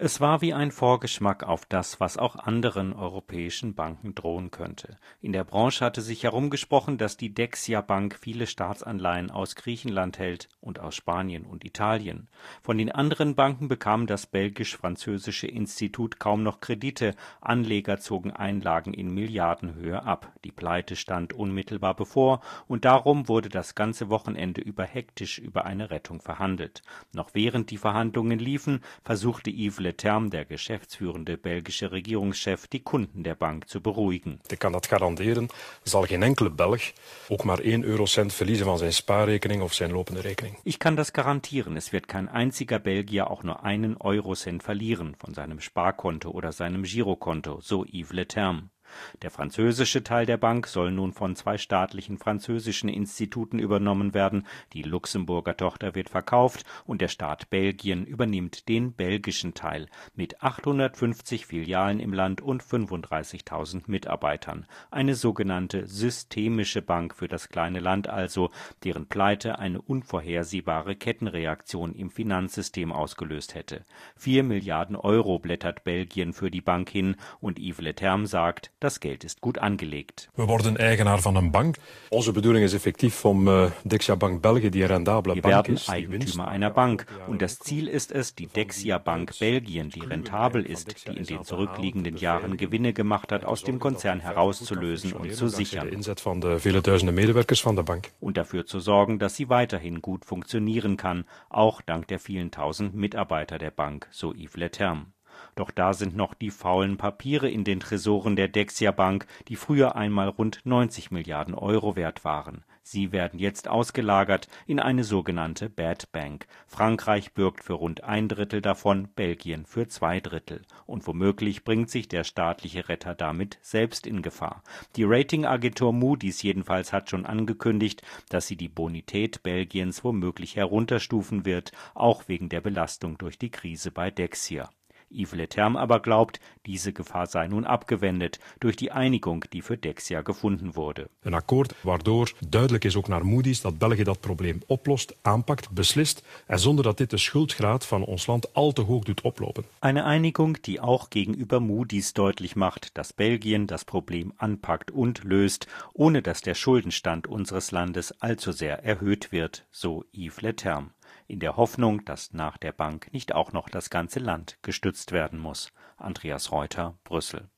Es war wie ein Vorgeschmack auf das, was auch anderen europäischen Banken drohen könnte. In der Branche hatte sich herumgesprochen, dass die Dexia Bank viele Staatsanleihen aus Griechenland hält und aus Spanien und Italien. Von den anderen Banken bekam das belgisch-französische Institut kaum noch Kredite, Anleger zogen Einlagen in Milliardenhöhe ab. Die Pleite stand unmittelbar bevor und darum wurde das ganze Wochenende über hektisch über eine Rettung verhandelt. Noch während die Verhandlungen liefen, versuchte Yves Leterme, der geschäftsführende belgische Regierungschef, die Kunden der Bank zu beruhigen. Ik kan dat garanderen, zal geen enkele Belg ook maar 1 Eurocent verliezen van zijn spaarrekening of zijn lopende rekening. Ich kann das garantieren, es wird kein einziger Belgier auch nur einen Eurocent verlieren von seinem Sparkonto oder seinem Girokonto, so Yves Leterme. Der französische Teil der Bank soll nun von 2 staatlichen französischen Instituten übernommen werden, die Luxemburger Tochter wird verkauft und der Staat Belgien übernimmt den belgischen Teil mit 850 Filialen im Land und 35.000 Mitarbeitern. Eine sogenannte systemische Bank für das kleine Land also, deren Pleite eine unvorhersehbare Kettenreaktion im Finanzsystem ausgelöst hätte. 4 Milliarden Euro blättert Belgien für die Bank hin und Yves Leterme sagt, das Geld ist gut angelegt. We worden eigenaar van een bank. Onze bedoeling is effectief om Dexia Bank België, die rendabele Wir Bank werden is, die Eigentümer einer Bank und das Ziel ist es, die Dexia Bank Belgien, die rentabel ist, die in den zurückliegenden Jahren Gewinne gemacht hat, aus dem Konzern herauszulösen und zu sichern. de inzet van de vele duizenden medewerkers van de bank. Und dafür zu sorgen, dass sie weiterhin gut funktionieren kann, auch dank der vielen tausend Mitarbeiter der Bank, so Yves Leterme. Doch da sind noch die faulen Papiere in den Tresoren der Dexia Bank, die früher einmal rund 90 Milliarden Euro wert waren. Sie werden jetzt ausgelagert in eine sogenannte Bad Bank. Frankreich bürgt für rund 1/3 davon, Belgien für 2/3. Und womöglich bringt sich der staatliche Retter damit selbst in Gefahr. Die Ratingagentur Moody's jedenfalls hat schon angekündigt, dass sie die Bonität Belgiens womöglich herunterstufen wird, auch wegen der Belastung durch die Krise bei Dexia. Yves Leterme aber glaubt, diese Gefahr sei nun abgewendet durch die Einigung, die für Dexia gefunden wurde. Een akkoord waardoor duidelijk is ook naar Moody's dat België dat probleem oplost, aanpakt, beslist en zonder dat dit de schuldgraad van ons land al te hoog doet oplopen. Eine Einigung, die auch gegenüber Moody's deutlich macht, dass Belgien das Problem anpackt und löst, ohne dass der Schuldenstand unseres Landes allzu sehr erhöht wird, so Yves Leterme. In der Hoffnung, dass nach der Bank nicht auch noch das ganze Land gestützt werden muss. Andreas Reuter, Brüssel.